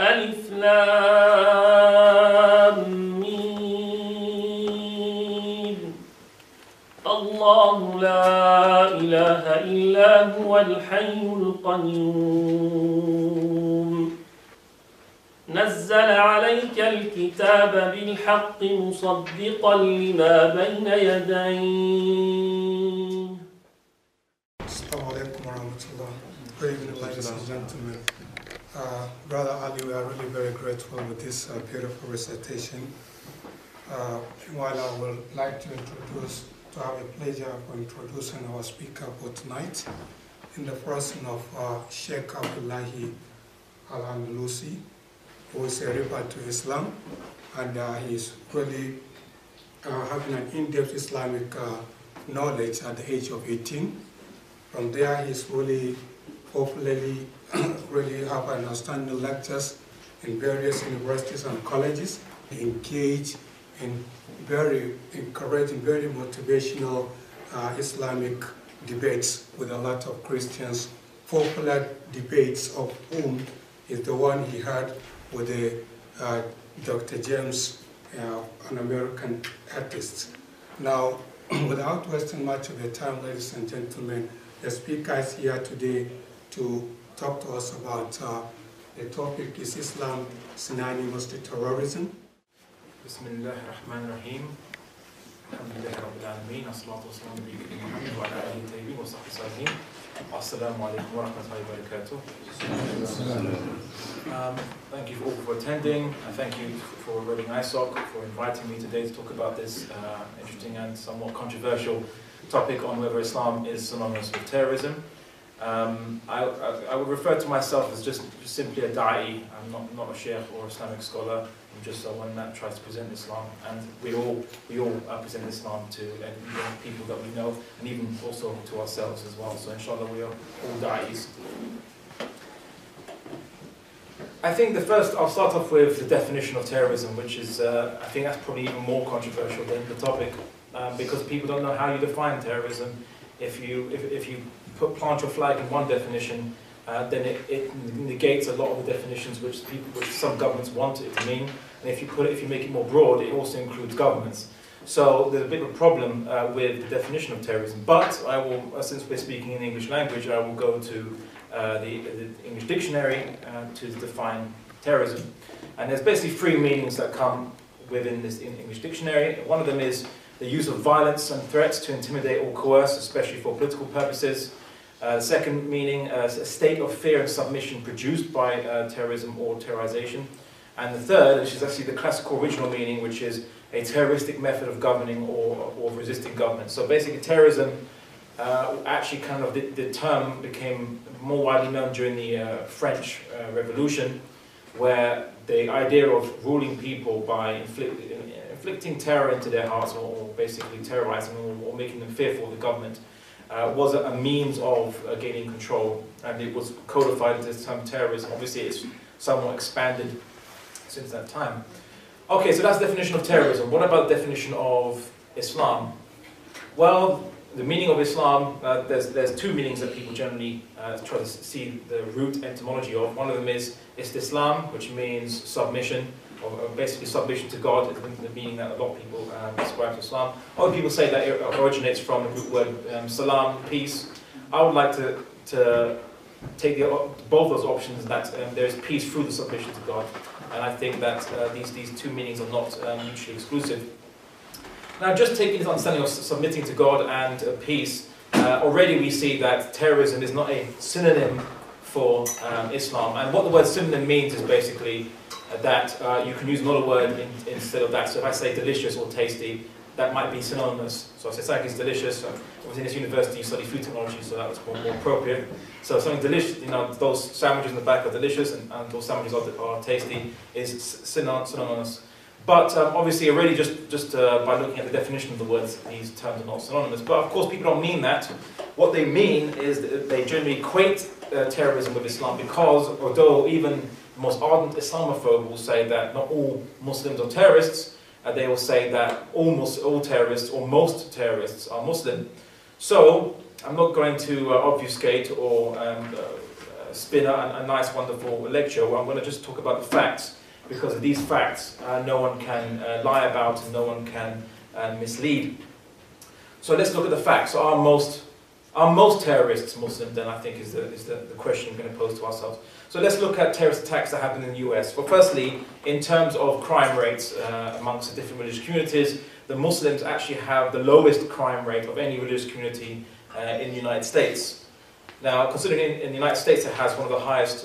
ألف لام ميم الله لا إله إلا هو الحي القيوم نزل عليك الكتاب بالحق مصدقا لما بين يديه. Assalamu alaikum warahmatullah. Good evening, ladies and gentlemen. Brother Ali, we are really very grateful with this beautiful recitation. While I would like to have a pleasure for introducing our speaker for tonight, in the person of Sheikh Abdullahi Al-Andalusi, who is a rebel to Islam, and he is really having an in-depth Islamic knowledge at the age of 18. From there, he's really, hopefully, really have an outstanding lectures in various universities and colleges, engage in very encouraging, very motivational Islamic debates with a lot of Christians. Popular debates of whom is the one he had with Dr. James, an American artist. Now, without wasting much of your time, ladies and gentlemen, the speaker is here today to talk to us about the topic, is Islam synonymous to terrorism? Bismillah ar-Rahman ar-Rahim. Alhamdulillah Rabbil Alameen. As-salatu was-salamu ala nabiyyina Muhammad wa ala alihi tayyibin wa sahbihi ajma'in. Assalamu alaikum wa rahmatullahi wa barakatuh. Thank you all for attending, and thank you for Reading ISOC for inviting me today to talk about this interesting and somewhat controversial topic on whether Islam is synonymous with terrorism. I would refer to myself as just simply a da'i. I'm not a sheikh or Islamic scholar. I'm just someone that tries to present Islam, and we all present Islam to people that we know, and even also to ourselves as well. So inshallah we are all da'is. I think I'll start off with the definition of terrorism, which is, I think that's probably even more controversial than the topic, because people don't know how you define terrorism. If you plant your flag in one definition, then it negates a lot of the definitions which some governments want it to mean. And if you make it more broad, it also includes governments. So there's a bit of a problem with the definition of terrorism. But I will, since we're speaking in the English language, I will go to the English dictionary to define terrorism. And there's basically three meanings that come within this English dictionary. One of them is the use of violence and threats to intimidate or coerce, especially for political purposes. The second meaning, a state of fear and submission produced by terrorism or terrorization. And the third, which is actually the classical original meaning, which is a terroristic method of governing or resisting government. So basically terrorism, actually kind of the term became more widely known during the French Revolution, where the idea of ruling people by inflicting terror into their hearts, or basically terrorizing or making them fearful of the government, was a means of gaining control, and it was codified into the term terrorism. Obviously it's somewhat expanded since that time. Okay, so that's the definition of terrorism. What about the definition of Islam? Well, the meaning of Islam, there's two meanings that people generally try to see the root etymology of. One of them is Istislam, which means submission, or basically submission to God, is the meaning that a lot of people ascribe to Islam. Other people say that it originates from the root word salam, peace. I would like to take both those options, that there is peace through the submission to God. And I think that these two meanings are not mutually exclusive. Now, just taking this understanding of submitting to God and peace, already we see that terrorism is not a synonym for Islam. And what the word synonym means is basically that you can use another word instead of that. So if I say delicious or tasty, that might be synonymous. So I say something is delicious. Within this university you study food technology, so that was more appropriate. So something delicious, those sandwiches in the back are delicious, and those sandwiches are tasty, is synonymous. But obviously already just by looking at the definition of the words, these terms are not synonymous. But of course people don't mean that. What they mean is that they generally equate terrorism with Islam, because although even the most ardent Islamophobe will say that not all Muslims are terrorists, they will say that all terrorists or most terrorists are Muslim. So I'm not going to obfuscate or spin a nice, wonderful lecture where I'm going to just talk about the facts, because of these facts, no one can lie about and no one can mislead. So let's look at the facts. So are most terrorists Muslim? Then I think is the question we're going to pose to ourselves. So let's look at terrorist attacks that happen in the US. Well, firstly, in terms of crime rates amongst the different religious communities, the Muslims actually have the lowest crime rate of any religious community in the United States. Now, considering in the United States it has one of the highest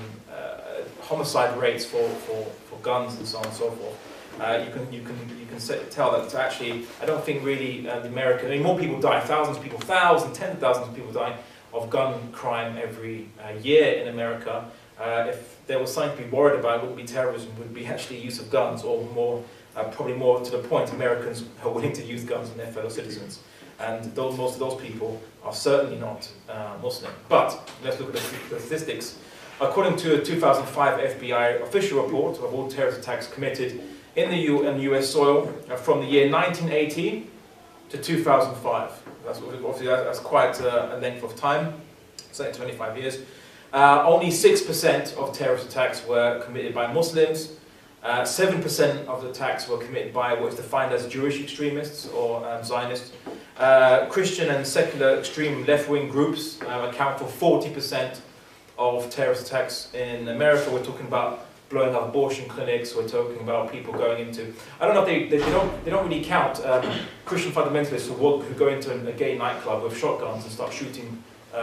homicide rates for guns and so on and so forth, you can tell that it's actually, I don't think really the American, I mean, more people die, tens of thousands of people die of gun crime every year in America. If there was something to be worried about, it wouldn't be terrorism, it would be actually use of guns, or more, probably more to the point, Americans are willing to use guns on their fellow citizens. And most of those people are certainly not Muslim. But let's look at the statistics. According to a 2005 FBI official report of all terrorist attacks committed in the US soil from the year 1980 to 2005. That's quite a length of time, say 25 years. Only 6% of terrorist attacks were committed by Muslims. 7% of the attacks were committed by what is defined as Jewish extremists or Zionists. Christian and secular extreme left-wing groups account for 40% of terrorist attacks in America. We're talking about blowing up abortion clinics. We're talking about people going into, I don't know if they don't really count Christian fundamentalists who go into a gay nightclub with shotguns and start shooting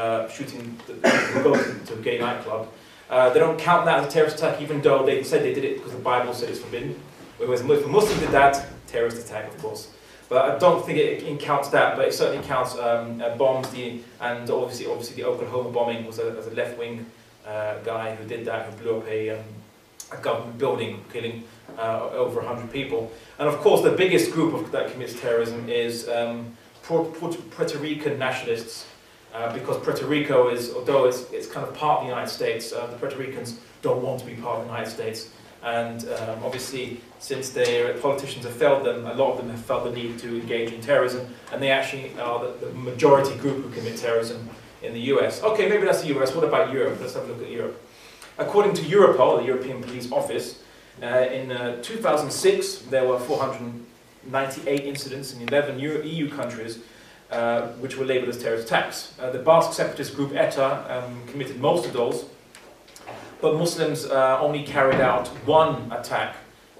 the people who go to a gay nightclub. They don't count that as a terrorist attack, even though they said they did it because the Bible said it's forbidden. Whereas if a Muslim did that, terrorist attack, of course. But I don't think it counts that, but it certainly counts bombs. And obviously the Oklahoma bombing was a left-wing guy who did that, who blew up a government building, killing over 100 people. And of course, the biggest group that commits terrorism is Puerto Rican nationalists. Because Puerto Rico is, although it's kind of part of the United States, the Puerto Ricans don't want to be part of the United States. And obviously, since their politicians have failed them, a lot of them have felt the need to engage in terrorism, and they actually are the majority group who commit terrorism in the US. Okay, maybe that's the US. What about Europe? Let's have a look at Europe. According to Europol, the European Police Office, in 2006, there were 498 incidents in 11 EU countries which were labelled as terrorist attacks. The Basque separatist group ETA committed most of those, but Muslims only carried out one attack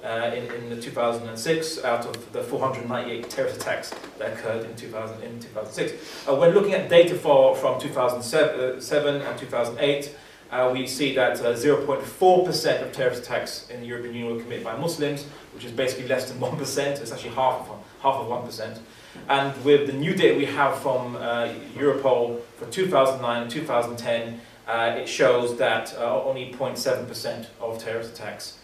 in 2006 out of the 498 terrorist attacks that occurred in 2006. When looking at data from 2007 and 2008, we see that 0.4% of terrorist attacks in the European Union were committed by Muslims, which is basically less than 1%. It's actually half of 1%. And with the new data we have from Europol for 2009 and 2010, it shows that only 0.7% of terrorist attacks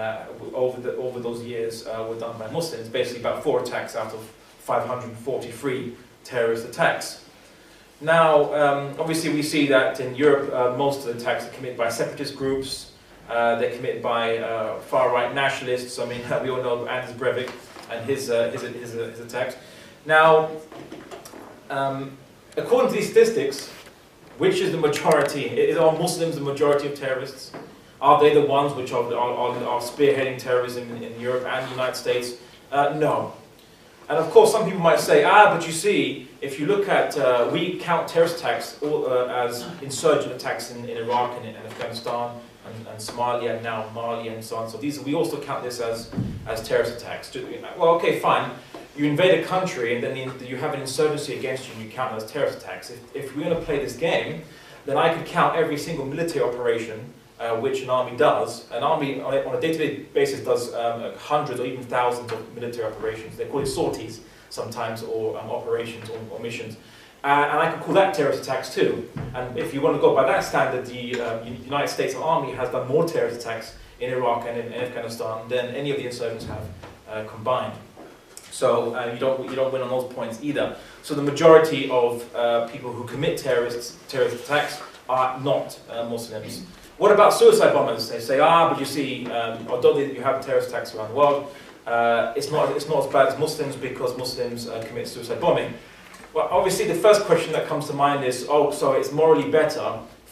over those years were done by Muslims. Basically about 4 attacks out of 543 terrorist attacks. Now, obviously we see that in Europe, most of the attacks are committed by separatist groups. They're committed by far-right nationalists. I mean, we all know Anders Breivik and his attacks. Now, according to these statistics, which is the majority? Are Muslims the majority of terrorists? Are they the ones which are spearheading terrorism in Europe and the United States? No. And of course, some people might say, but you see, if you look at, we count terrorist attacks as insurgent attacks in Iraq and in Afghanistan and Somalia and now Mali and so on. So we also count this as terrorist attacks. Well, okay, fine. You invade a country and then you have an insurgency against you and you count it as terrorist attacks. If we're going to play this game, then I could count every single military operation which an army does. An army on a day-to-day basis does hundreds or even thousands of military operations. They call it sorties sometimes, or operations or missions. And I could call that terrorist attacks too. And if you want to go by that standard, the United States Army has done more terrorist attacks in Iraq and in Afghanistan than any of the insurgents have combined. So you don't win on those points either. So the majority of people who commit terrorist attacks are not Muslims. What about suicide bombers? They say, but you see, although you have terrorist attacks around the world, it's not as bad as Muslims because Muslims commit suicide bombing. Well, obviously the first question that comes to mind is, so it's morally better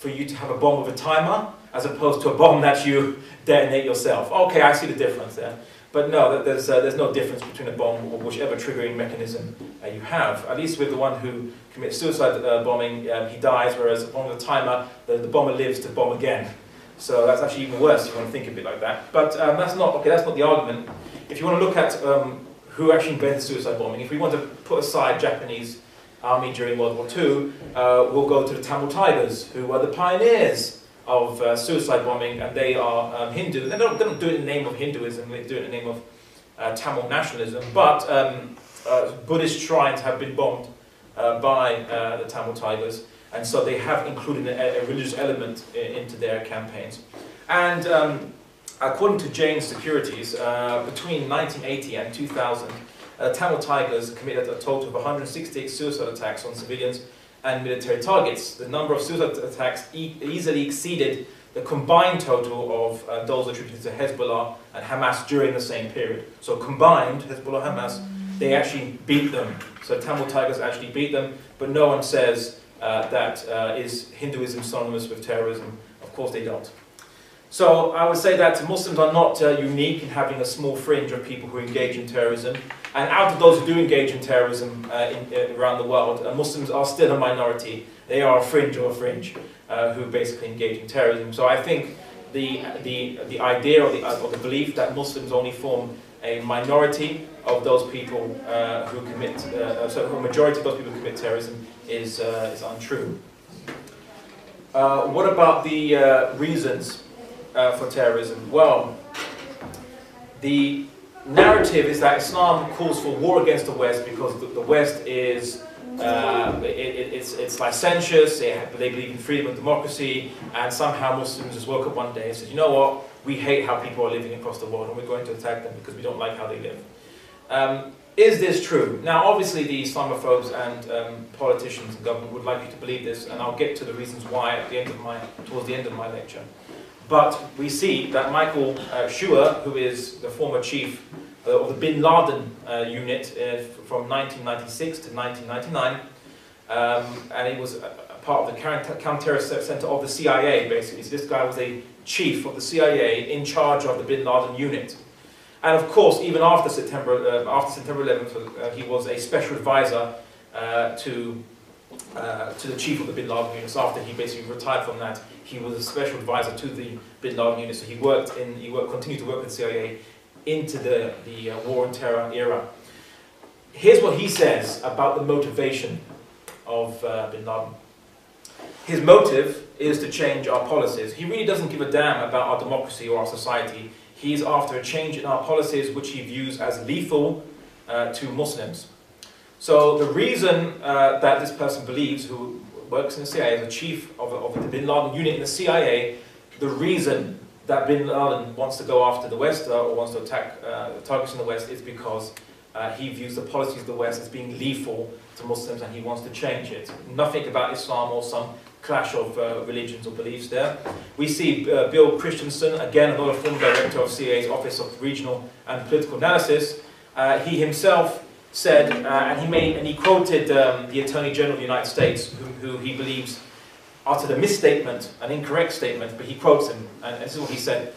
for you to have a bomb with a timer as opposed to a bomb that you detonate yourself. Okay, I see the difference there. But no, there's no difference between a bomb or whichever triggering mechanism you have. At least with the one who commits suicide bombing, he dies, whereas upon the timer, the bomber lives to bomb again. So that's actually even worse if you want to think of it like that. But that's not the argument. If you want to look at who actually invented suicide bombing, if we want to put aside Japanese army during World War II, we'll go to the Tamil Tigers, who were the pioneers of suicide bombing, and they are Hindu. They don't do it in the name of Hinduism, they do it in the name of Tamil nationalism, but Buddhist shrines have been bombed by the Tamil Tigers, and so they have included a religious element into their campaigns. And according to Jain Securities, between 1980 and 2000, Tamil Tigers committed a total of 168 suicide attacks on civilians and military targets. The number of suicide attacks easily exceeded the combined total of those attributed to Hezbollah and Hamas during the same period. So combined, Hezbollah and Hamas, they actually beat them. So Tamil Tigers actually beat them, but no one says that is Hinduism synonymous with terrorism. Of course they don't. So I would say that Muslims are not unique in having a small fringe of people who engage in terrorism. And out of those who do engage in terrorism around the world, Muslims are still a minority. They are a fringe of a fringe who basically engage in terrorism. So I think the idea or the belief that Muslims only form a minority of those people who commit, so a majority of those people who commit terrorism is untrue. What about the reasons for terrorism? Well, the narrative is that Islam calls for war against the West because the West is it's licentious, they believe in freedom and democracy, and somehow Muslims just woke up one day and said, you know what, we hate how people are living across the world and we're going to attack them because we don't like how they live. Is this true? Now obviously the Islamophobes and politicians and government would like you to believe this, and I'll get to the reasons why towards the end of my lecture. But we see that Michael Schur, who is the former chief of the Bin Laden unit from 1996 to 1999, and he was a part of the counter-terrorist center of the CIA, basically. So this guy was a chief of the CIA in charge of the Bin Laden unit. And of course, even after September 11th, he was a special advisor to the chief of the Bin Laden unit. So after he basically retired from that, he was a special advisor to the Bin Laden unit. So he continued to work with the CIA into the war on terror era. Here's what he says about the motivation of Bin Laden. His motive is to change our policies. He really doesn't give a damn about our democracy or our society. He's after a change in our policies which he views as lethal to Muslims. So the reason that this person believes, who works in the CIA as a chief of the Bin Laden unit in the CIA, the reason that Bin Laden wants to go after the West or wants to attack targets in the West is because he views the policies of the West as being lethal to Muslims and he wants to change it. Nothing about Islam or some clash of religions or beliefs there. We see Bill Christensen, again another former director of CIA's Office of Regional and Political Analysis. He himself said, and he quoted the Attorney General of the United States, who he believes uttered a misstatement, an incorrect statement, but he quotes him, and this is what he said.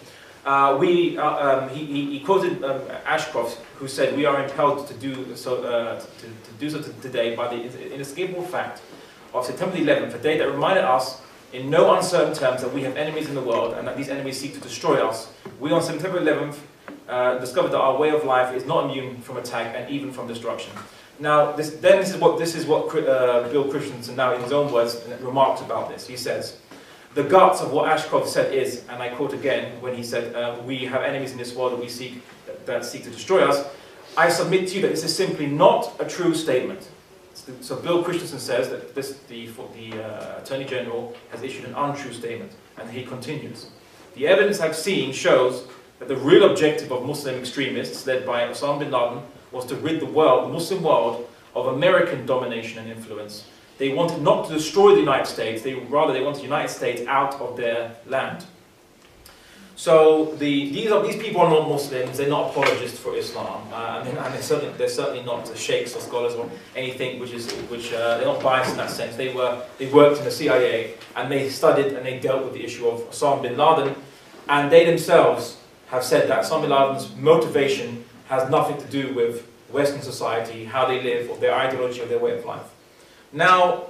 He quoted Ashcroft, who said, "We are impelled to do so today by the inescapable fact of September 11th, a day that reminded us in no uncertain terms that we have enemies in the world and that these enemies seek to destroy us. We on September 11th discovered that our way of life is not immune from attack and even from destruction." Now, this is what Bill Christensen, now in his own words, remarks about this. He says, "The guts of what Ashcroft said is," and I quote again, when he said, "We have enemies in this world that seek to destroy us. I submit to you that this is simply not a true statement." So Bill Christensen says that the Attorney General has issued an untrue statement, and he continues, "The evidence I've seen shows that the real objective of Muslim extremists, led by Osama bin Laden, was to rid the Muslim world, of American domination and influence. They wanted not to destroy the United States, rather they wanted the United States out of their land." So these people are not Muslims. They're not apologists for Islam, and they're certainly not sheikhs or scholars or anything they're not biased in that sense. They worked in the CIA and they studied and they dealt with the issue of Osama bin Laden, and they themselves have said that Osama bin Laden's motivation has nothing to do with Western society, how they live, or their ideology or their way of life. Now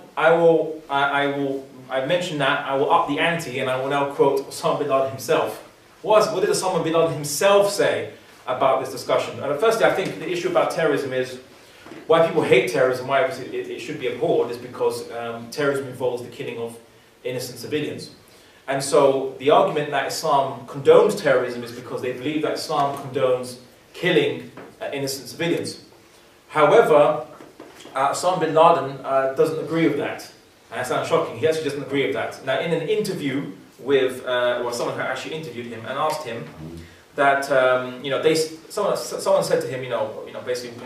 I mentioned that I will up the ante and I will now quote Osama bin Laden himself. What did Osama bin Laden himself say about this discussion? And firstly, I think the issue about terrorism is why people hate terrorism, why it should be abhorred, is because terrorism involves the killing of innocent civilians. And so the argument that Islam condones terrorism is because they believe that Islam condones killing innocent civilians. However, Osama bin Laden doesn't agree with that. And that sounds shocking. He actually doesn't agree with that. Now, in an interview with someone who actually interviewed him and asked him that someone said to him, basically,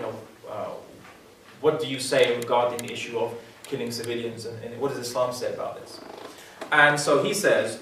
what do you say regarding the issue of killing civilians, and what does Islam say about this? And so he says,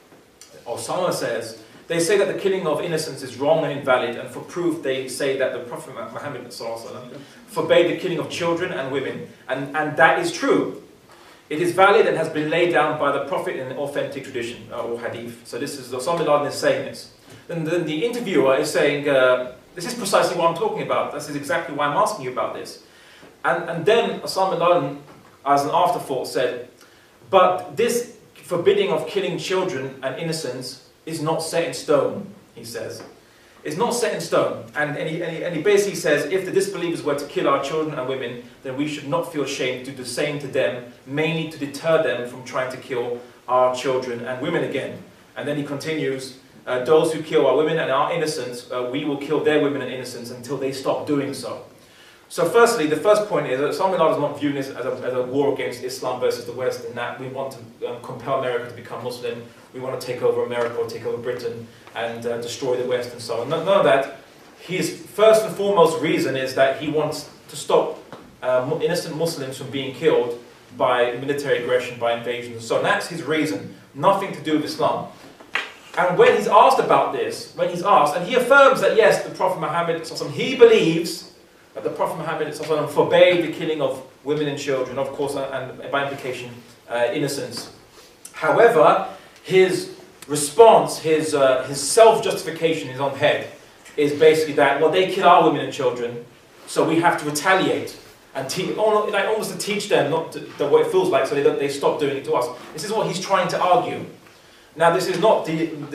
or someone says, they say that the killing of innocents is wrong and invalid, and for proof they say that the Prophet Muhammad forbade the killing of children and women, and that is true. It is valid and has been laid down by the Prophet in an authentic tradition, or hadith. So this is, Osama bin Laden is saying this. Then the interviewer is saying, this is precisely what I'm talking about. This is exactly why I'm asking you about this. And then Osama bin Laden, as an afterthought, said, but this forbidding of killing children and innocents is not set in stone, he says. It's not set in stone. And he basically says, if the disbelievers were to kill our children and women, then we should not feel ashamed to do the same to them, mainly to deter them from trying to kill our children and women again. And then he continues, those who kill our women and our innocents, we will kill their women and innocents until they stop doing so. So firstly, the first point is that Osama bin Laden is not viewing this as a war against Islam versus the West, in that we want to compel America to become Muslim, we want to take over America or take over Britain and destroy the West and so on. None of that. His first and foremost reason is that he wants to stop innocent Muslims from being killed by military aggression, by invasion and so on. That's his reason. Nothing to do with Islam. And when he's asked about this, and he affirms that yes, the Prophet Muhammad, he believes that the Prophet Muhammad forbade the killing of women and children, of course, and by implication, innocents. However, his response, his self-justification, his own head, is basically that, well, they kill our women and children, so we have to retaliate and almost to teach them what it feels like, so they stop doing it to us. This is what he's trying to argue. Now, Islam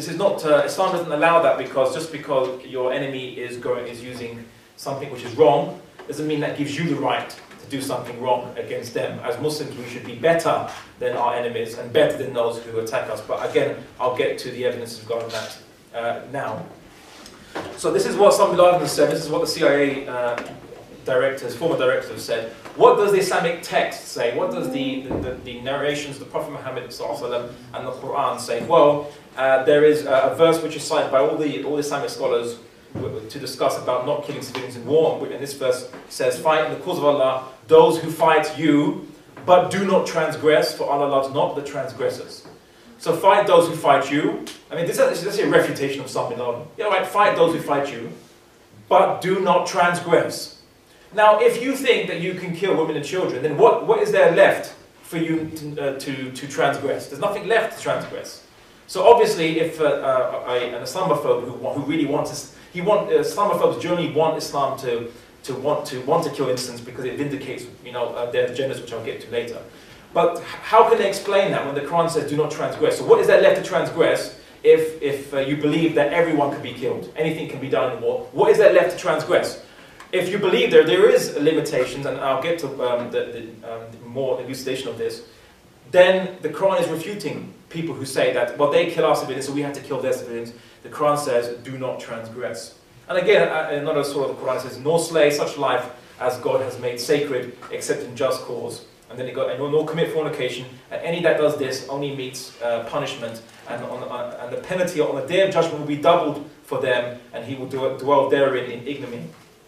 doesn't allow that, because just because your enemy is using something which is wrong, doesn't mean that gives you the right to do something wrong against them. As Muslims, we should be better than our enemies and better than those who attack us. But again, I'll get to the evidence of God on that now. So this is what Osama bin Laden has said. This is what the CIA former directors have said. What does the Islamic text say? What does the narrations of the Prophet Muhammad and the Quran say? Well, there is a verse which is cited by all the Islamic scholars to discuss about not killing civilians in war, and this verse says, fight in the cause of Allah those who fight you, but do not transgress, for Allah loves not the transgressors. So fight those who fight you. I mean, this is a refutation of something. Fight those who fight you, but do not transgress. Now, if you think that you can kill women and children, then what is there left for you to transgress? There's nothing left to transgress. So obviously, if an Islamophobe who really wants Islamophobes generally want Islam to want to kill innocents because it vindicates their agendas, which I'll get to later. But how can they explain that when the Quran says do not transgress? So what is there left to transgress if you believe that everyone can be killed, anything can be done in war? What is there left to transgress? If you believe there is limitations, and I'll get to the more elucidation of this, then the Quran is refuting people who say that, well, they kill our civilians, so we have to kill their civilians. The Quran says, do not transgress. And again, another surah of the Quran says, nor slay such life as God has made sacred, except in just cause. And then it got, and nor commit fornication, and any that does this only meets punishment, and the penalty on the day of judgment will be doubled for them, and he will dwell therein in ignominy.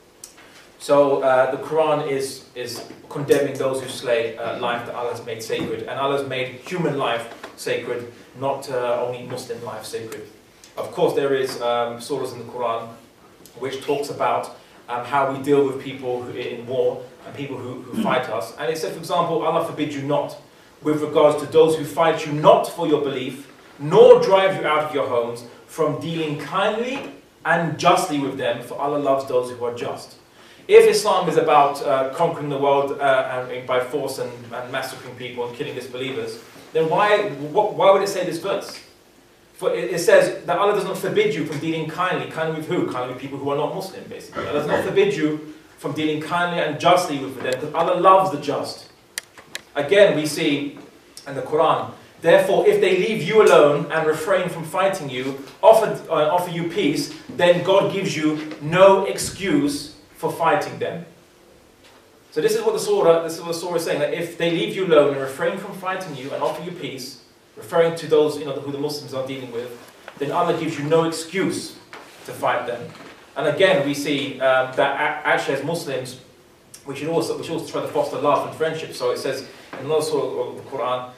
So the Quran is condemning those who slay life that Allah has made sacred, and Allah has made human life sacred, not only Muslim life sacred. Of course, there is surahs in the Quran which talks about how we deal with people in war and people who fight us. And it said, for example, Allah forbid you not with regards to those who fight you not for your belief, nor drive you out of your homes, from dealing kindly and justly with them, for Allah loves those who are just. If Islam is about conquering the world by force and massacring people and killing disbelievers, then why would it say this verse? For it says that Allah does not forbid you from dealing kindly. Kindly with who? Kindly with people who are not Muslim, basically. Allah does not forbid you from dealing kindly and justly with them, because Allah loves the just. Again, we see in the Quran, therefore, if they leave you alone and refrain from fighting you, offer you peace, then God gives you no excuse for fighting them. So this is what the surah is saying, that if they leave you alone and refrain from fighting you and offer you peace, referring to those who the Muslims are dealing with, then Allah gives you no excuse to fight them. And again, we see that actually as Muslims, we should also try to foster love and friendship. So it says in another surah of the Quran,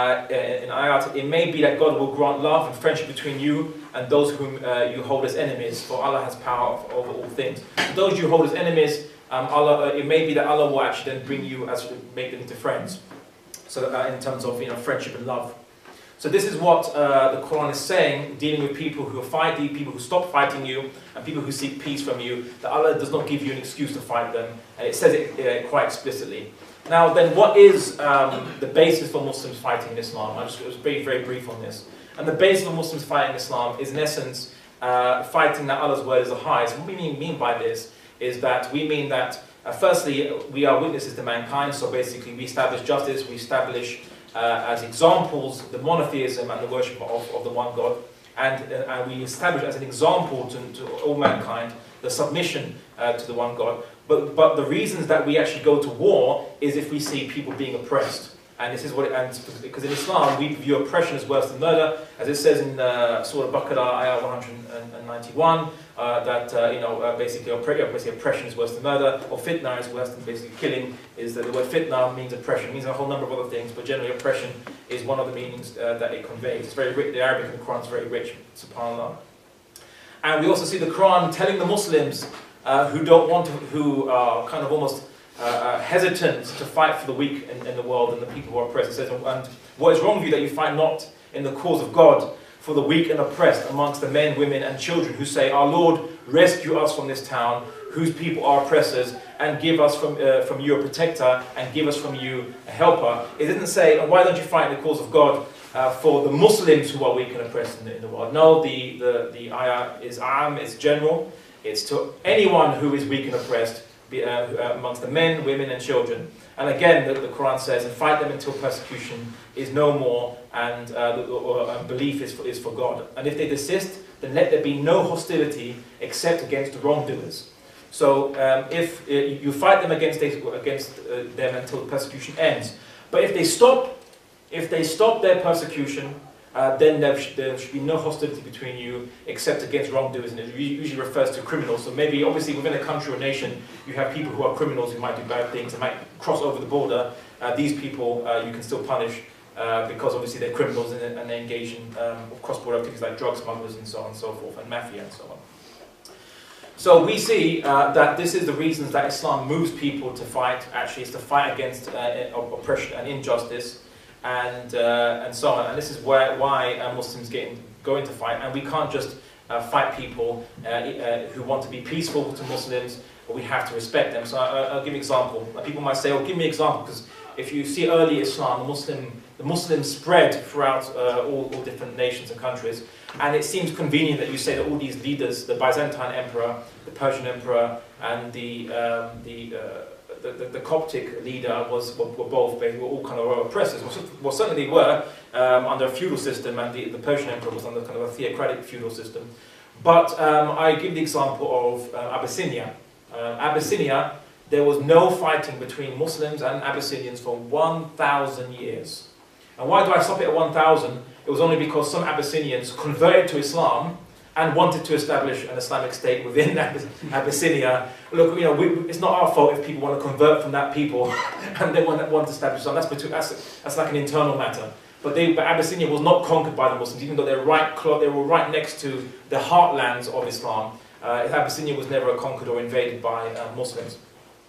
in ayat, it may be that God will grant love and friendship between you and those whom you hold as enemies, for Allah has power over all things. Those you hold as enemies, it may be that Allah will actually then make them into friends. So in terms of friendship and love. So this is what the Quran is saying, dealing with people who fight you, people who stop fighting you, and people who seek peace from you, that Allah does not give you an excuse to fight them, and it says it quite explicitly. Now then, what is the basis for Muslims fighting in Islam? I was very, very brief on this. And the basis for Muslims fighting in Islam is in essence fighting that Allah's word is the highest. What we mean by this is that we mean that firstly, we are witnesses to mankind, so basically we establish justice, we establish as examples the monotheism and the worship of the one God, and we establish as an example to all mankind the submission to the one God. But the reasons that we actually go to war is if we see people being oppressed. And this is because in Islam we view oppression as worse than murder, as it says in Surah Baqarah, ayah 191, that basically oppression is worse than murder, or fitna is worse than basically killing. Is that the word fitna means oppression, means a whole number of other things, but generally oppression is one of the meanings that it conveys. It's very rich. The Arabic in the Quran is very rich, subhanallah. And we also see the Quran telling the Muslims who are kind of almost hesitant to fight for the weak in the world and the people who are oppressed. It says, and what is wrong with you that you fight not in the cause of God for the weak and oppressed amongst the men, women and children who say, our Lord, rescue us from this town, whose people are oppressors, and give us from you a protector, and give us from you a helper. It didn't say, and why don't you fight in the cause of God for the Muslims who are weak and oppressed in the world. No, the ayah is it's general. It's to anyone who is weak and oppressed, amongst the men, women and children. And again, the Quran says, and fight them until persecution is no more, and belief is for God. And if they desist, then let there be no hostility except against the wrongdoers. So if you fight them against them until the persecution ends. But if they stop their persecution, then there should be no hostility between you except against wrongdoers, and it usually refers to criminals. So maybe, obviously, within a country or nation, you have people who are criminals who might do bad things and might cross over the border. These people you can still punish because obviously they're criminals and they engage in cross-border activities like drug smugglers and so on and so forth, and mafia and so on. So we see that this is the reasons that Islam moves people to fight. Actually, it's to fight against oppression and injustice. And so on, and this is why Muslims go into fight, and we can't just fight people who want to be peaceful to Muslims, but we have to respect them. So I'll give an example. People might say, "Oh, give me an example," because if you see early Islam, the Muslims spread throughout all different nations and countries, and it seems convenient that you say that all these leaders, the Byzantine Emperor, the Persian Emperor, and the Coptic leader were all kind of oppressors. Well, certainly they were under a feudal system, and the Persian emperor was under kind of a theocratic feudal system. But I give the example of Abyssinia. Abyssinia, there was no fighting between Muslims and Abyssinians for 1,000 years. And why do I stop it at 1,000? It was only because some Abyssinians converted to Islam and wanted to establish an Islamic state within Abyssinia. Look, it's not our fault if people want to convert from that people and they want to establish Islam. That's like an internal matter. but Abyssinia was not conquered by the Muslims, even though they were right next to the heartlands of Islam. Abyssinia was never conquered or invaded by Muslims.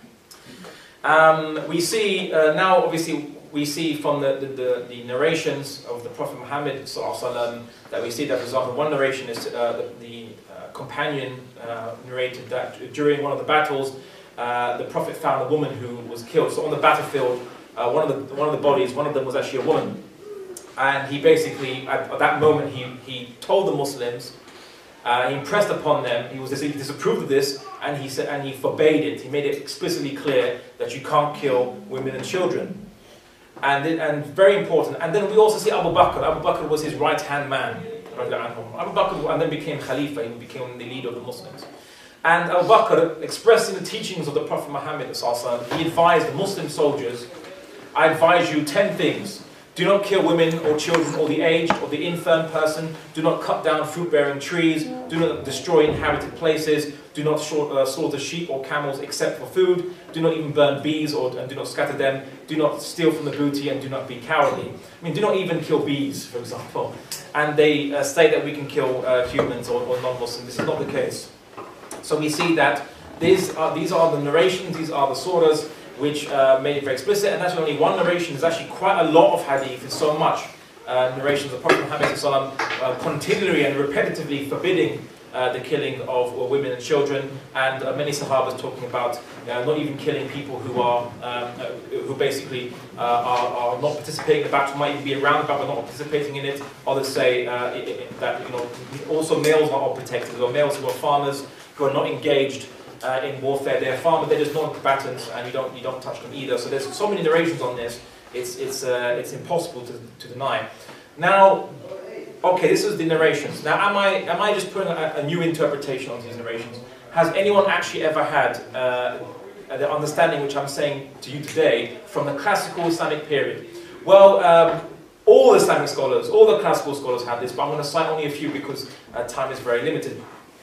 We see now, obviously, we see from the narrations of the Prophet Muhammad ﷺ that we see that, for example, one narration is the companion narrated that during one of the battles, the Prophet found a woman who was killed. So on the battlefield, one of the bodies, one of them was actually a woman, and he basically, at that moment, he told the Muslims. He impressed upon them. He disapproved of this, and he said, and he forbade it. He made it explicitly clear that you can't kill women and children, and very important. And then we also see Abu Bakr. Abu Bakr was his right-hand man. Abu Bakr and then became Khalifa. He became the leader of the Muslims. And Abu Bakr, expressing the teachings of the Prophet Muhammad, he advised the Muslim soldiers, "I advise you 10 things. Do not kill women or children or the aged or the infirm person. Do not cut down fruit-bearing trees. Do not destroy inhabited places. Do not slaughter sheep or camels except for food. Do not even burn bees and do not scatter them. Do not steal from the booty and do not be cowardly." I mean, do not even kill bees, for example. And they state that we can kill humans or non-Muslims. This is not the case. So we see that these are the narrations, these are the surahs, which made it very explicit, and that's only one narration. There's actually quite a lot of hadith, and so much narrations of Prophet Muhammad continually and repetitively forbidding the killing of women and children, and many Sahabas talking about not even killing people who basically are not participating in the battle, might even be around the battle but not participating in it. Others say that also males are protected, or males who are farmers who are not engaged in warfare. They're farmers, they're just non-combatants, and you don't touch them either. So there's so many narrations on this. It's impossible to deny. Now, okay, this is the narrations. Now, am I just putting a new interpretation on these narrations? Has anyone actually ever had the understanding which I'm saying to you today from the classical Islamic period? Well, all Islamic scholars, all the classical scholars have this, but I'm going to cite only a few because time is very limited.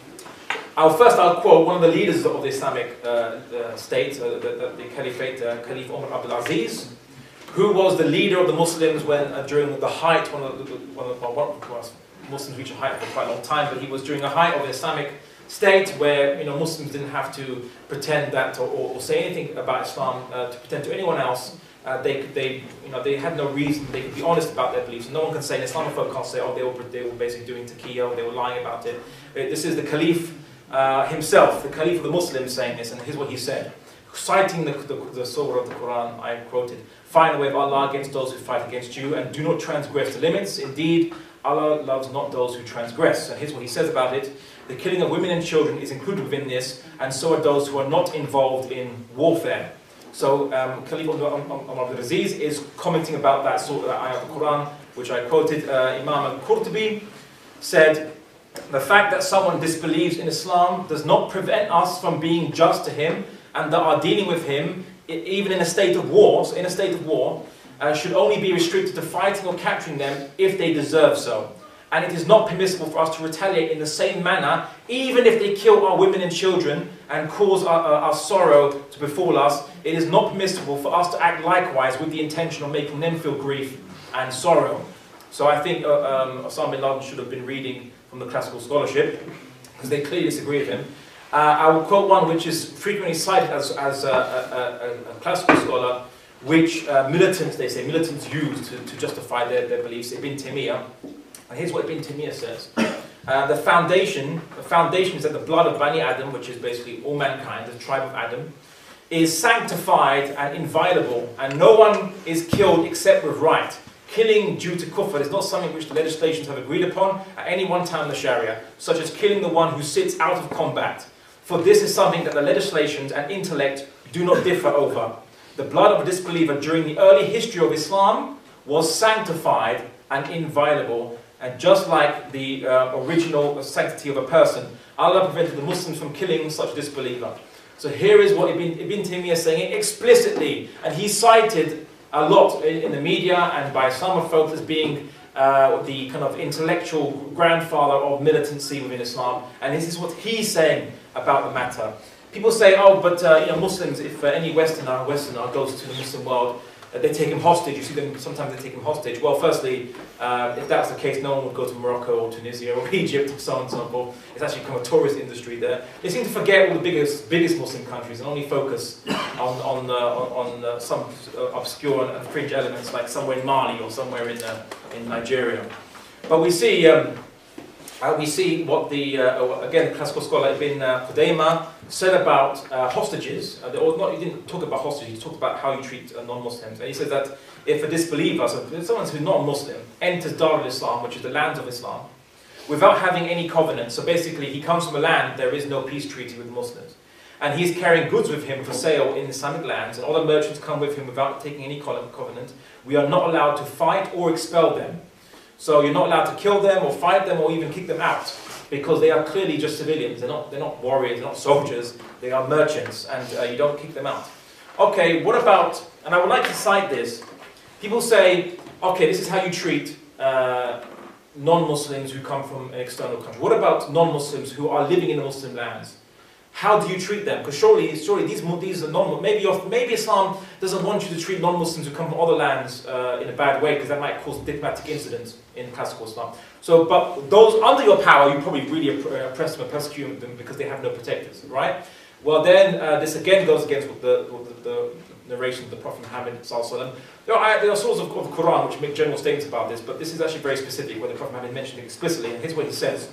I'll quote one of the leaders of the Islamic state, the Caliphate, Caliph Umar Abdul Aziz, who was the leader of the Muslims when during the height, Muslims reach a height for quite a long time, but he was during the height of the Islamic state where Muslims didn't have to pretend that or say anything about Islam to pretend to anyone else. They had no reason. They could be honest about their beliefs. No one can say, an Islamophobe can't say, oh, they were basically doing taqiyya, or they were lying about it. This is the Caliph himself, the Caliph of the Muslims, saying this, and here's what he said. Citing the surah of the Quran, I quoted, "Find the way of Allah against those who fight against you, and do not transgress the limits. Indeed, Allah loves not those who transgress." And here's what he says about it. The killing of women and children is included within this, and so are those who are not involved in warfare. So Caliph Umar Abdul Aziz is commenting about that ayah of the Quran, which I quoted. Imam al-Qurtubi said, "The fact that someone disbelieves in Islam does not prevent us from being just to him, and that our dealing with him, even in a state of war, should only be restricted to fighting or capturing them if they deserve so. And it is not permissible for us to retaliate in the same manner, even if they kill our women and children and cause our sorrow to befall us. It is not permissible for us to act likewise with the intention of making them feel grief and sorrow." So I think Osama bin Laden should have been reading from the classical scholarship, because they clearly disagree with him. I will quote one which is frequently cited as a classical scholar, which militants use to justify their beliefs, Ibn Taymiyyah. And here's what Ibn Taymiyyah says. The foundation is that the blood of Bani Adam, which is basically all mankind, the tribe of Adam, is sanctified and inviolable, and no one is killed except with right. Killing due to kufr is not something which the legislations have agreed upon at any one time in the Sharia, such as killing the one who sits out of combat. For this is something that the legislations and intellect do not differ over. The blood of a disbeliever during the early history of Islam was sanctified and inviolable, and just like the original sanctity of a person, Allah prevented the Muslims from killing such a disbeliever. So here is what Ibn Taymiyyah is saying explicitly, and he cited a lot in the media and by some folks as being the kind of intellectual grandfather of militancy within Islam, and this is what he's saying about the matter. People say, oh, but Muslims, if any Westerner goes to the Muslim world, they take him hostage. You see them, sometimes they take him hostage. Well, firstly, if that's the case, no one would go to Morocco or Tunisia or Egypt or so on and so forth. It's actually kind of a tourist industry there. They seem to forget all the biggest Muslim countries and only focus on some obscure and fringe elements, like somewhere in Mali or somewhere in Nigeria. But we see what the, again, classical scholar Ibn Qudayma said about hostages. He didn't talk about hostages, he talked about how you treat non-Muslims. And he said that if a disbeliever, so if someone who's not Muslim, enters Dar al-Islam, which is the lands of Islam, without having any covenant, so basically he comes from a land, there is no peace treaty with Muslims, and he's carrying goods with him for sale in Islamic lands, and other merchants come with him without taking any covenant, we are not allowed to fight or expel them. So you're not allowed to kill them or fight them or even kick them out, because they are clearly just civilians. They're not warriors, they're not soldiers, they are merchants, and you don't kick them out. Okay, what about, and I would like to cite this, people say, okay, this is how you treat non-Muslims who come from an external country. What about non-Muslims who are living in the Muslim lands? How do you treat them? Because surely these are maybe Islam doesn't want you to treat non-Muslims who come from other lands in a bad way, because that might cause diplomatic incidents in classical Islam. So, but those under your power, you probably really oppress them and persecute them because they have no protectors, right? Well, then this again goes against the narration of the Prophet Muhammad ﷺ. There are sources of the Quran which make general statements about this, but this is actually very specific, where the Prophet Muhammad mentioned it explicitly. And here's what he says: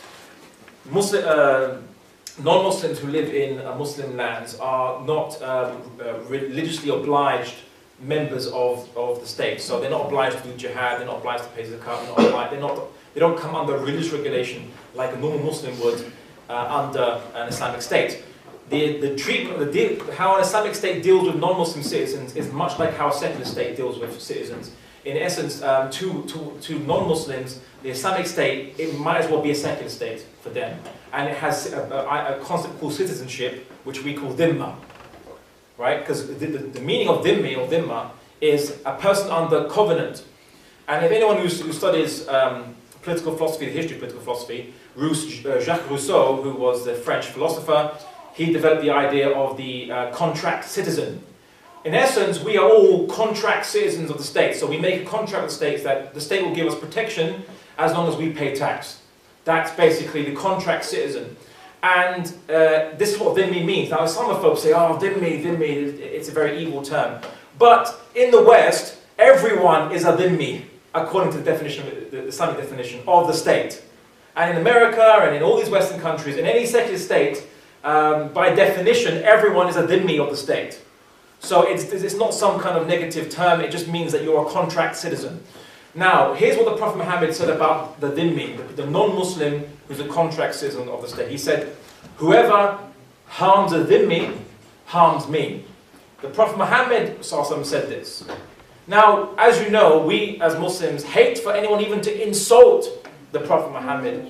non-Muslims who live in Muslim lands are not religiously obliged members of the state. So they're not obliged to do jihad, they're not obliged to pay zakat, they don't come under religious regulation like a normal Muslim would under an Islamic state. The treatment, how an Islamic state deals with non-Muslim citizens is much like how a secular state deals with citizens. In essence, to non-Muslims, the Islamic state, it might as well be a secular state for them. And it has a concept called citizenship, which we call dhimma. Right? Because the meaning of dhimmi or dhimma is a person under covenant. And if anyone who studies political philosophy, the history of political philosophy, Jacques Rousseau, who was the French philosopher, he developed the idea of the contract citizen. In essence, we are all contract citizens of the state. So we make a contract with the state that the state will give us protection as long as we pay tax. That's basically the contract citizen. And this is what dhimmi means. Now, Islamophones say, oh, dhimmi, it's a very evil term. But in the West, everyone is a dhimmi, according to the definition, the Islamic definition of the state. And in America and in all these Western countries, in any secular state, by definition, everyone is a dhimmi of the state. So it's not some kind of negative term, it just means that you're a contract citizen. Now, here's what the Prophet Muhammad said about the dhimmi, the non-Muslim who's a contract citizen of the state. He said, whoever harms a dhimmi, harms me. The Prophet Muhammad said this. Now, as you know, we as Muslims hate for anyone even to insult the Prophet Muhammad.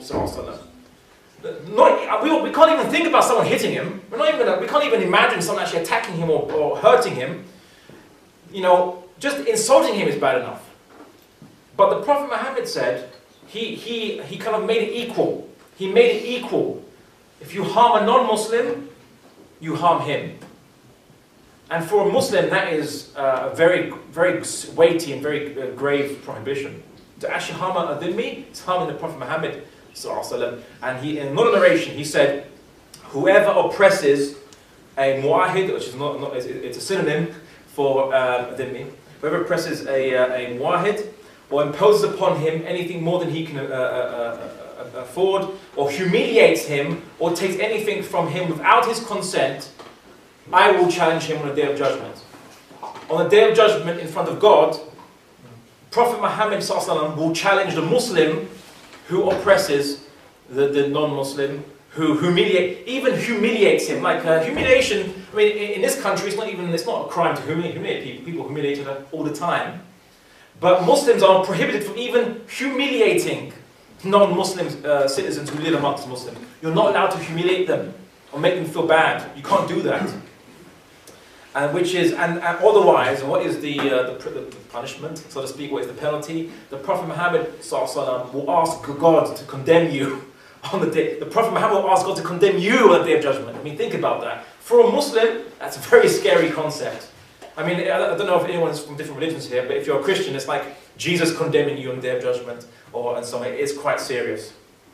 We can't even think about someone hitting him. We can't even imagine someone actually attacking him or hurting him. You know, just insulting him is bad enough. But the Prophet Muhammad said, he kind of made it equal. He made it equal. If you harm a non-Muslim, you harm him. And for a Muslim, that is a very, very weighty and very grave prohibition. To actually harm a dhimmi, it's harming the Prophet Muhammad. And in another narration, he said, whoever oppresses a mu'ahid, which is it's a synonym for dhimmi, whoever oppresses a mu'ahid, or imposes upon him anything more than he can afford, or humiliates him, or takes anything from him without his consent, I will challenge him on the Day of Judgment. On the Day of Judgment in front of God, Prophet Muhammad will challenge the Muslim who oppresses the non-Muslim, who humiliates him. Like humiliation, I mean, in this country, it's not a crime to humiliate people. People humiliate each other all the time. But Muslims are prohibited from even humiliating non-Muslim citizens who live amongst Muslims. You're not allowed to humiliate them or make them feel bad. You can't do that. And otherwise, what is the punishment, so to speak? What is the penalty? The Prophet Muhammad will ask God to condemn you on the day. The Prophet Muhammad will ask God to condemn you on the Day of Judgment. I mean, think about that. For a Muslim, that's a very scary concept. I mean, I don't know if anyone's from different religions here, but if you're a Christian, it's like Jesus condemning you on the Day of Judgment, and so on. It is quite serious.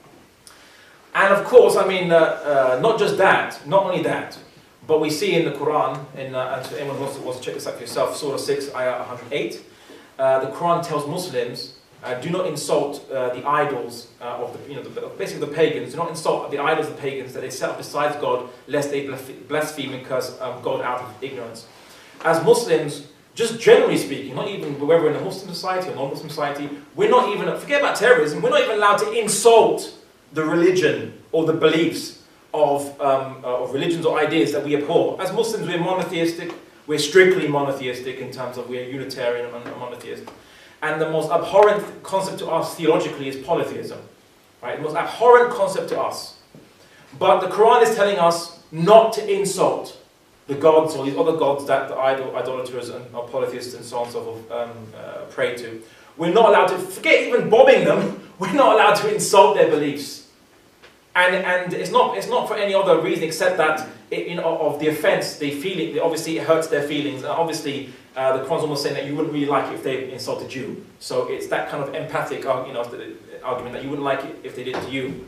And of course, I mean, not just that, not only that, but we see in the Quran, and to anyone who wants to check this out for yourself, Surah 6, Ayah 108, the Quran tells Muslims, do not insult the idols of basically the pagans. Do not insult the idols of the pagans that they set up besides God, lest they blaspheme and curse God out of ignorance. As Muslims, just generally speaking, not even whether we're in a Muslim society or non-Muslim society, we're not even, forget about terrorism, we're not even allowed to insult the religion or the beliefs of religions or ideas that we abhor. As Muslims, we're monotheistic. We're strictly monotheistic in terms of we're Unitarian and monotheist. And the most abhorrent concept to us theologically is polytheism. Right? The most abhorrent concept to us. But the Quran is telling us not to insult the gods or these other gods that the idolaters and polytheists and so on and so forth pray to. We're not allowed to, forget even bombing them, we're not allowed to insult their beliefs. And it's not for any other reason except that of the offense, they feel it, obviously it hurts their feelings, and obviously the Quran's almost saying that you wouldn't really like it if they insulted you. So it's that kind of empathic argument that you wouldn't like it if they did it to you.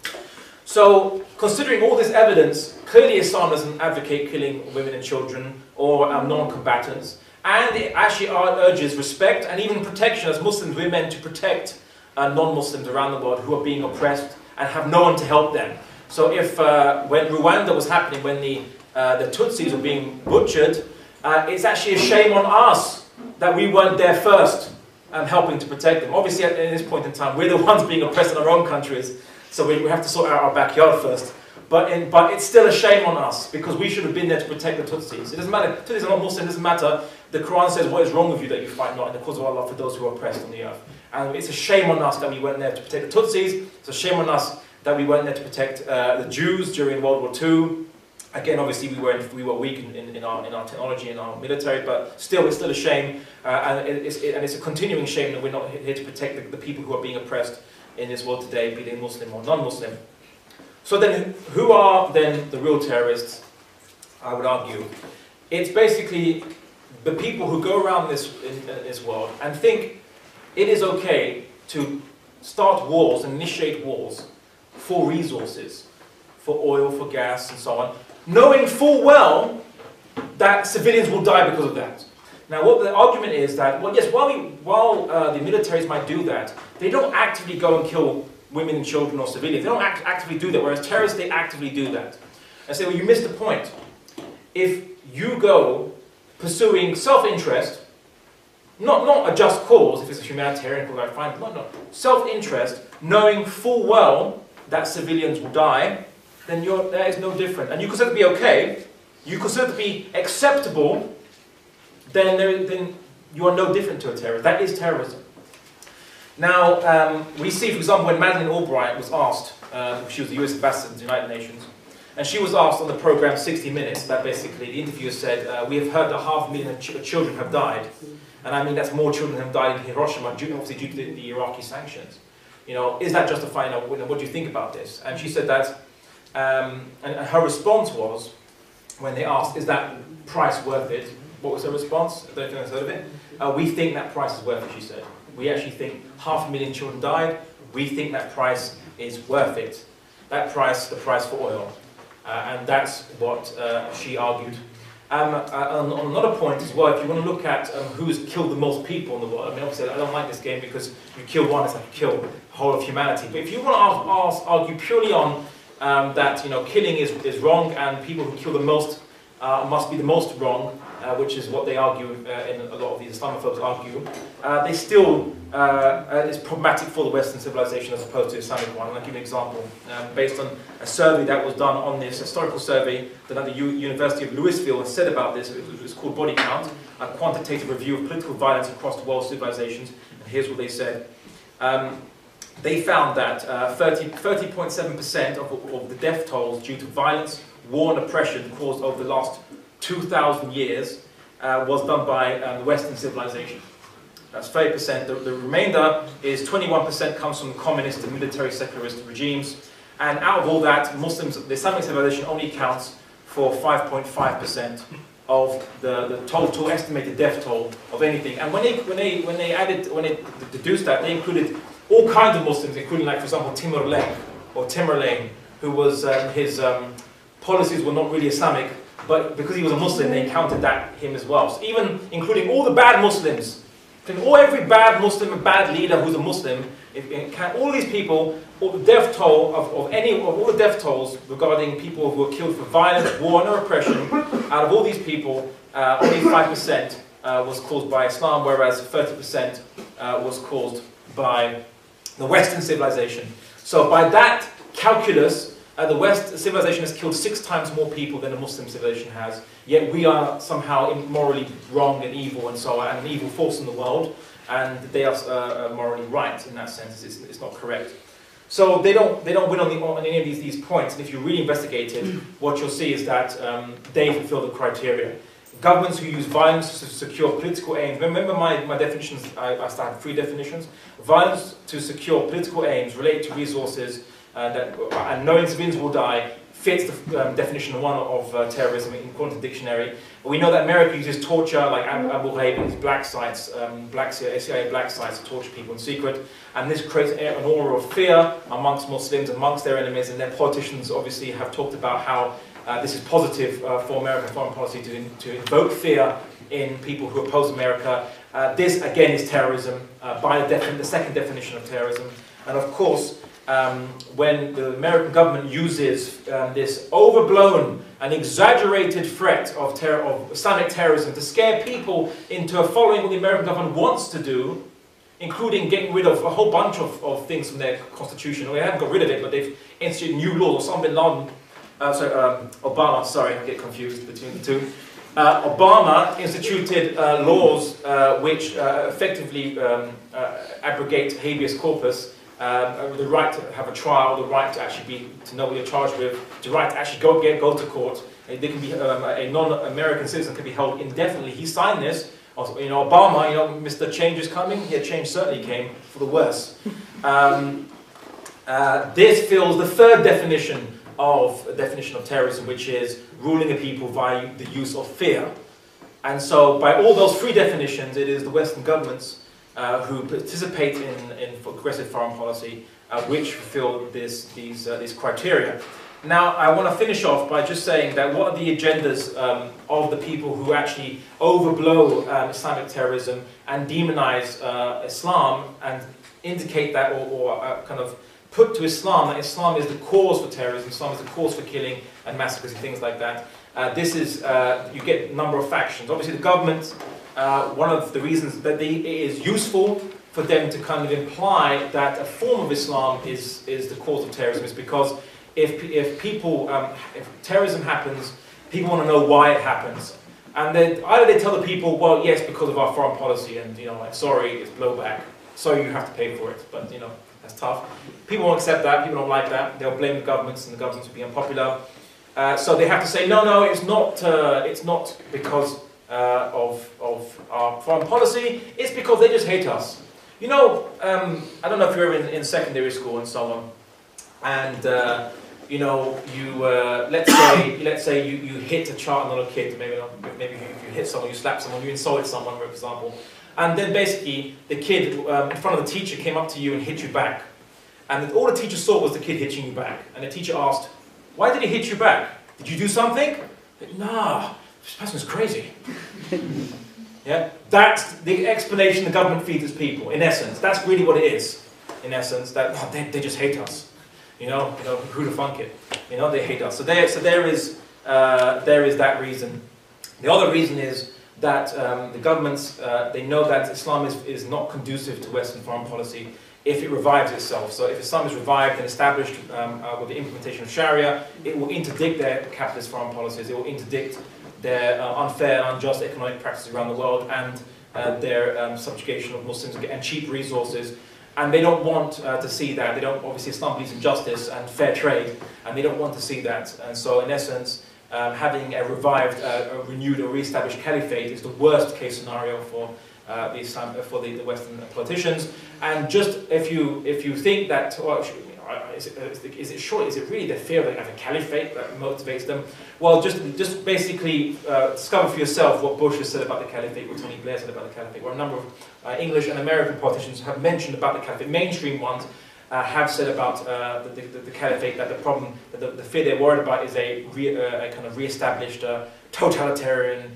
So, considering all this evidence, clearly Islam doesn't advocate killing women and children or non-combatants, and it actually urges respect and even protection. As Muslims, we're meant to protect non-Muslims around the world who are being oppressed and have no one to help them. So if, when Rwanda was happening, when the Tutsis were being butchered, it's actually a shame on us that we weren't there first and helping to protect them. Obviously, at this point in time, we're the ones being oppressed in our own countries, so we have to sort out our backyard first. But it's still a shame on us, because we should have been there to protect the Tutsis. It doesn't matter, Tutsis are not Muslim, it doesn't matter. The Quran says, what is wrong with you that you fight not in the cause of Allah for those who are oppressed on the earth. And it's a shame on us that we weren't there to protect the Tutsis. It's a shame on us that we weren't there to protect the Jews during World War II. Again, obviously we were weak in our technology and our military, but still, it's still a shame. And it's a continuing shame that we're not here to protect the people who are being oppressed in this world today, be they Muslim or non-Muslim. So then, who are then the real terrorists, I would argue? It's basically the people who go around this world and think it is okay to start wars and initiate wars for resources, for oil, for gas, and so on, knowing full well that civilians will die because of that. Now, what the argument is that, well, yes, while the militaries might do that, they don't actively go and kill women and children or civilians. They don't actively do that, whereas terrorists, they actively do that. I say, well, you missed the point. If you go pursuing self-interest, not a just cause, if it's a humanitarian cause, I find, no, self-interest, knowing full well that civilians will die, then that is no different. And you consider it to be okay, you consider it to be acceptable, then you are no different to a terrorist. That is terrorism. Now, we see, for example, when Madeleine Albright was asked, she was the US ambassador to the United Nations, and she was asked on the program 60 Minutes, that basically the interviewer said, we have heard that 500,000 children have died. And I mean, that's more children have died in Hiroshima, obviously due to the Iraqi sanctions. You know, is that justifying? What do you think about this? And she said that, and her response was, when they asked, is that price worth it? What was her response? I don't know if you've heard of it. We think that price is worth it, she said. We actually think 500,000 children died. We think that price is worth it. That price, the price for oil. And that's what she argued. On another point as well, if you want to look at who's killed the most people in the world, I mean, obviously I don't like this game because you kill one, it's like you kill the whole of humanity. But if you want to argue purely on that, you know, killing is wrong and people who kill the most must be the most wrong, which is what they argue, and a lot of these Islamophobes argue, they still, it's problematic for the Western civilization as opposed to the Islamic one. And I'll give you an example, based on a survey that was done on this, historical survey that at the University of Louisville has said about this. It was called Body Count, a quantitative review of political violence across the world's civilizations. And here's what they said. They found that 30.7% of the death tolls due to violence, war and oppression caused over the last 2,000 years was done by the Western civilization. That's 30%. The remainder is 21% comes from communist and military secularist regimes. And out of all that, Muslims, the Islamic civilization only accounts for 5.5% of the total estimated death toll of anything. And when they deduced that, they included all kinds of Muslims, including, like, for example, Timurlane, who was his policies were not really Islamic, but because he was a Muslim, they counted him as well. So even including all the bad Muslims, every bad Muslim and bad leader who's a Muslim, all these people, all the death toll of all the death tolls regarding people who were killed for violence, war, and oppression, out of all these people, only 5% was caused by Islam, whereas 30% was caused by the Western civilization. So by that calculus, the West civilization has killed 6 times more people than the Muslim civilization has, yet we are somehow morally wrong and evil and so on, and an evil force in the world, and they are morally right in that sense. It's not correct. So they don't win on any of these points, and if you really investigate it, what you'll see is that they fulfill the criteria. Governments who use violence to secure political aims. Remember my definitions, I started 3 definitions. Violence to secure political aims related to resources and knowing civilians will die fits the definition 1 of terrorism according to the dictionary. We know that America uses torture, like Abu Ghraib and these black sites, CIA black sites to torture people in secret, and this creates an aura of fear amongst Muslims, amongst their enemies, and their politicians obviously have talked about how this is positive for American foreign policy to invoke fear in people who oppose America. This again is terrorism by the second definition of terrorism, and of course when the American government uses this overblown and exaggerated threat of Islamic terrorism to scare people into following what the American government wants to do, including getting rid of a whole bunch of things from their constitution. Well, they haven't got rid of it, but they've instituted new laws. Osama bin Laden, Obama, sorry, I get confused between the two. Obama instituted laws which effectively abrogate habeas corpus, the right to have a trial, the right to actually to know what you're charged with, the right to actually go to court. They can be a non-American citizen can be held indefinitely. He signed this. Obama, Mr. Change is coming. Yeah, change certainly came for the worse. This fills the third definition of terrorism, which is ruling a people via the use of fear. And so, by all those 3 definitions, it is the Western governments who participate in progressive foreign policy, which fulfill these criteria. Now, I want to finish off by just saying that what are the agendas of the people who actually overblow Islamic terrorism and demonize Islam and indicate that or kind of put to Islam that Islam is the cause for terrorism, Islam is the cause for killing and massacres and things like that. This is, you get a number of factions. Obviously the government, one of the reasons that it is useful for them to kind of imply that a form of Islam is the cause of terrorism is because if terrorism happens, people want to know why it happens. And then either they tell the people, well, yes, because of our foreign policy, and like, sorry, it's blowback, so you have to pay for it. But that's tough. People won't accept that. People don't like that. They'll blame the governments, and the governments will be unpopular. So they have to say, no, it's not because of our foreign policy. It's because they just hate us. I don't know if you're in secondary school and so on, and let's say you hit a child, not a kid, maybe you hit someone, you slap someone, you insulted someone, for example, and then basically the kid in front of the teacher came up to you and hit you back, and all the teacher saw was the kid hitting you back, and the teacher asked, why did he hit you back? Did you do something? Nah, this person's crazy. Yeah, that's the explanation the government feeds its people. In essence, that's really what it is. In essence, that they just hate us. Who to funk it? They hate us. So there is that reason. The other reason is that the governments they know that Islam is not conducive to Western foreign policy if it revives itself. So if Islam is revived and established with the implementation of Sharia, it will interdict their capitalist foreign policies. It will interdict their unfair and unjust economic practices around the world and their subjugation of Muslims and cheap resources. And they don't want to see that. They don't, obviously Islam believes in justice and fair trade, and they don't want to see that. And so in essence, having a revived, a renewed or re-established caliphate is the worst case scenario for the Western politicians. And just if you think that, well, is it really the fear of a caliphate that motivates them? Well, just basically discover for yourself what Bush has said about the caliphate, what Tony Blair said about the caliphate, what a number of English and American politicians have mentioned about the caliphate. Mainstream ones have said about the caliphate that the problem, that the fear they're worried about is a kind of re-established totalitarian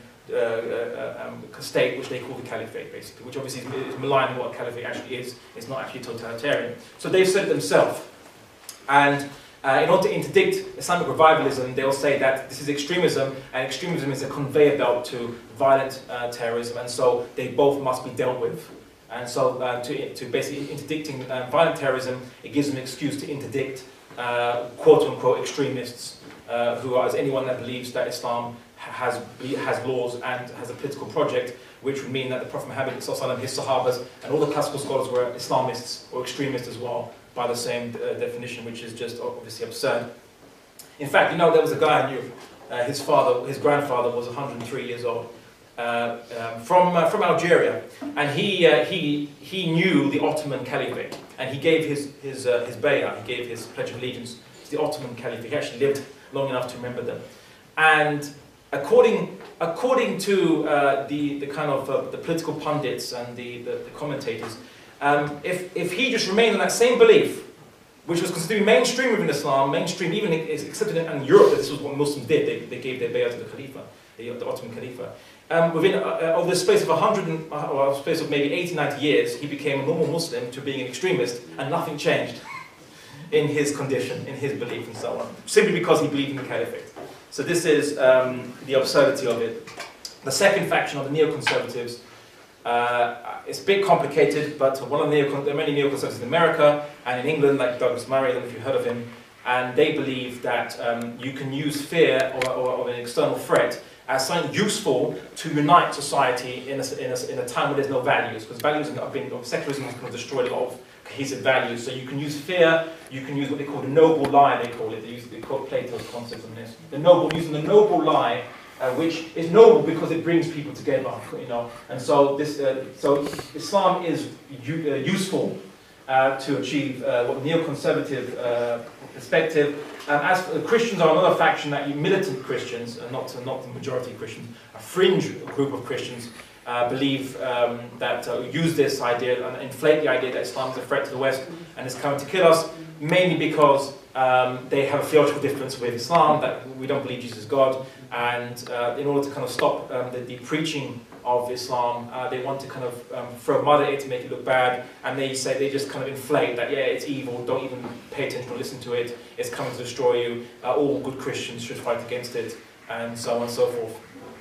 state, which they call the caliphate, basically, which obviously is maligning what a caliphate actually is. It's not actually totalitarian. So they've said it themselves. And in order to interdict Islamic revivalism, they'll say that this is extremism, and extremism is a conveyor belt to violent terrorism, and so they both must be dealt with. And so to basically interdicting violent terrorism, it gives them an excuse to interdict quote-unquote extremists, who are, as anyone that believes that Islam has laws and has a political project, which would mean that the Prophet Muhammad, his Sahabas, and all the classical scholars were Islamists or extremists as well, by the same definition, which is just obviously absurd. In fact, you know, there was a guy I knew, his grandfather was 103 years old, from Algeria, and he knew the Ottoman Caliphate, and he gave his bay'ah, he gave his pledge of allegiance to the Ottoman Caliphate. He actually lived long enough to remember them. And according to the kind of the political pundits and the commentators, if he just remained on that same belief, which was considered to be mainstream within Islam, mainstream even accepted in Europe, that this was what Muslims did. They gave their bay'ah to the Khalifa, the Ottoman Khalifa. Within over the space of space of maybe 80, 90 years, he became a normal Muslim to being an extremist, and nothing changed in his condition, in his belief, and so on, simply because he believed in the caliphate. So this is the absurdity of it. The second faction of the neoconservatives, it's a bit complicated, but there are many neoconservatives in America and in England, like Douglas Murray, I don't know if you've heard of him, and they believe that you can use fear or an external threat as something useful to unite society in a time where there's no values, because values have been, secularism has kind of destroyed a lot of cohesive values. So you can use fear, you can use what they call the noble lie, they call it. They quote Plato's concept on this. Using the noble lie, which is noble because it brings people together, you know. And so so Islam is useful to achieve what neoconservative perspective. As Christians are another faction, that militant Christians, not the majority of Christians, a fringe group of Christians, believe that use this idea and inflate the idea that Islam is a threat to the West and is coming to kill us, mainly because they have a theological difference with Islam, that we don't believe Jesus is God, and in order to kind of stop the preaching of Islam, they want to kind of throw mud at it to make it look bad, and they just kind of inflate that, yeah, it's evil, don't even pay attention or listen to it, it's coming to destroy you, all good Christians should fight against it, and so on and so forth.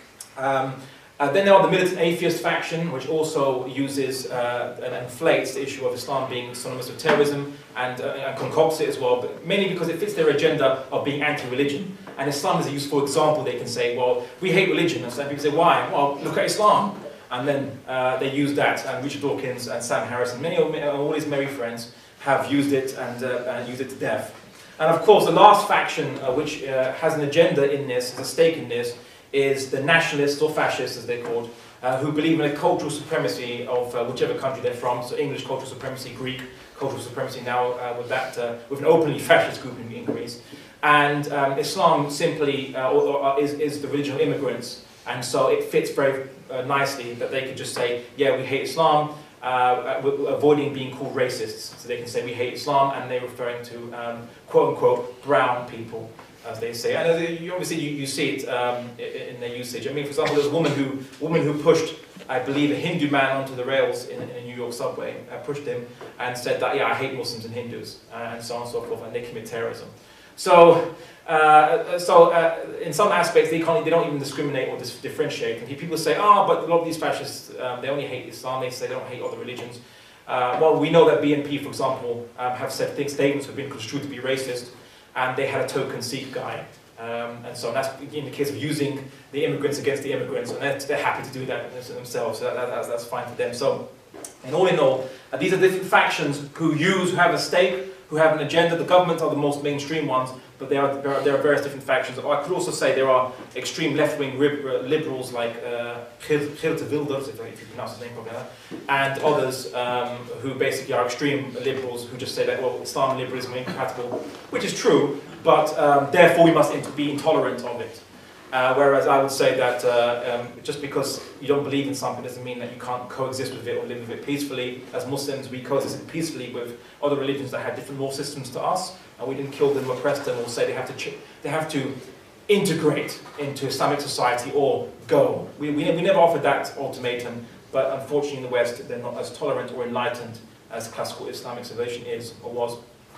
Then there are the militant atheist faction, which also uses and inflates the issue of Islam being synonymous with terrorism and concocts it as well, but mainly because it fits their agenda of being anti-religion. And Islam is a useful example. They can say, well, we hate religion. And some people say, why? Well, look at Islam. And then they use that. And Richard Dawkins and Sam Harris and all his merry friends have used it and used it to death. And of course, the last faction, which has an agenda in this, has a stake in this, is the nationalists or fascists, as they're called, who believe in a cultural supremacy of whichever country they're from. So English cultural supremacy, Greek cultural supremacy now with an openly fascist group in Greece. And Islam simply is the religion of immigrants, and so it fits very nicely that they could just say, yeah, we hate Islam, avoiding being called racists. So they can say we hate Islam, and they're referring to quote-unquote brown people, as they say. And obviously you see it in their usage. I mean, for example, there's a woman who pushed, I believe, a Hindu man onto the rails in a New York subway, pushed him and said that, yeah, I hate Muslims and Hindus, and so on and so forth, and they commit terrorism. So in some aspects, they don't even discriminate or differentiate. And people say, but a lot of these fascists, they only hate Islam, they say they don't hate other religions. Well, we know that BNP, for example, have said statements have been construed to be racist, and they had a token Sikh guy. And so that's in the case of using the immigrants against the immigrants, and they're happy to do that themselves, so that's fine for them. So, in all, these are different factions who have a stake, who have an agenda. The government are the most mainstream ones, but there are various different factions. I could also say there are extreme left-wing liberals like Geert Wilders, if you pronounce his name properly, and others who basically are extreme liberals who just say that, well, Islam and liberalism are incompatible, which is true, but therefore we must be intolerant of it. Whereas I would say that just because you don't believe in something doesn't mean that you can't coexist with it or live with it peacefully. As Muslims, we coexist peacefully with other religions that had different law systems to us, and we didn't kill them, oppress them, or say they have to integrate into Islamic society or go. We never offered that ultimatum, but unfortunately in the West they're not as tolerant or enlightened as classical Islamic civilization is or was.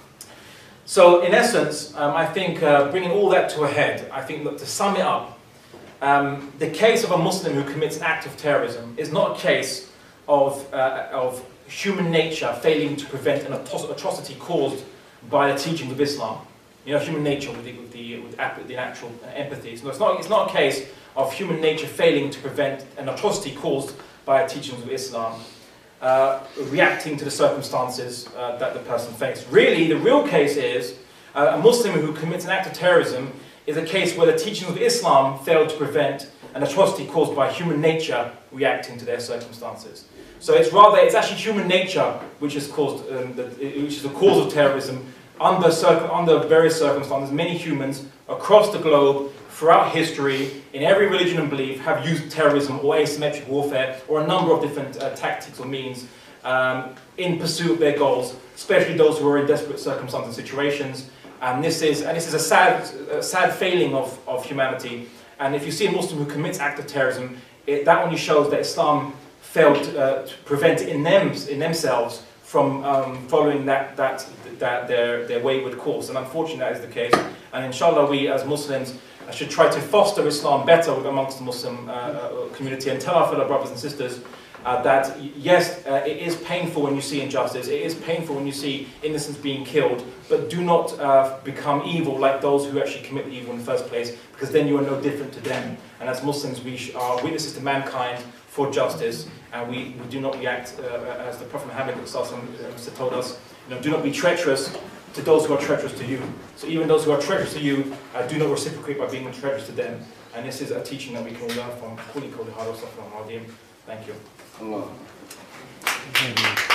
So, in essence, I think bringing all that to a head, I think, look, to sum it up, the case of a Muslim who commits an act of terrorism is not a case of human nature failing to prevent an atrocity caused by the teachings of Islam. You know, human nature with the actual empathy. So it's not a case of human nature failing to prevent an atrocity caused by the teachings of Islam. Reacting to the circumstances that the person faced. Really, the real case is a Muslim who commits an act of terrorism is a case where the teachings of Islam failed to prevent an atrocity caused by human nature reacting to their circumstances. So it's actually human nature which is the cause of terrorism under various circumstances. Many humans across the globe, throughout history, in every religion and belief, have used terrorism or asymmetric warfare or a number of different tactics or means in pursuit of their goals, especially those who are in desperate circumstances and situations. And this is a sad failing of humanity. And if you see a Muslim who commits act of terrorism, that only shows that Islam failed to prevent it in themselves from following their wayward course. And unfortunately that is the case. And inshallah we as Muslims should try to foster Islam better amongst the Muslim community and tell our fellow brothers and sisters that yes, it is painful when you see injustice, it is painful when you see innocents being killed, but do not become evil like those who actually commit the evil in the first place, because then you are no different to them. And as Muslims, we are witnesses to mankind for justice, and we do not react as the Prophet Muhammad told us, do not be treacherous to those who are treacherous to you. So even those who are treacherous to you, do not reciprocate by being treacherous to them. And this is a teaching that we can learn from. Thank you. Allah.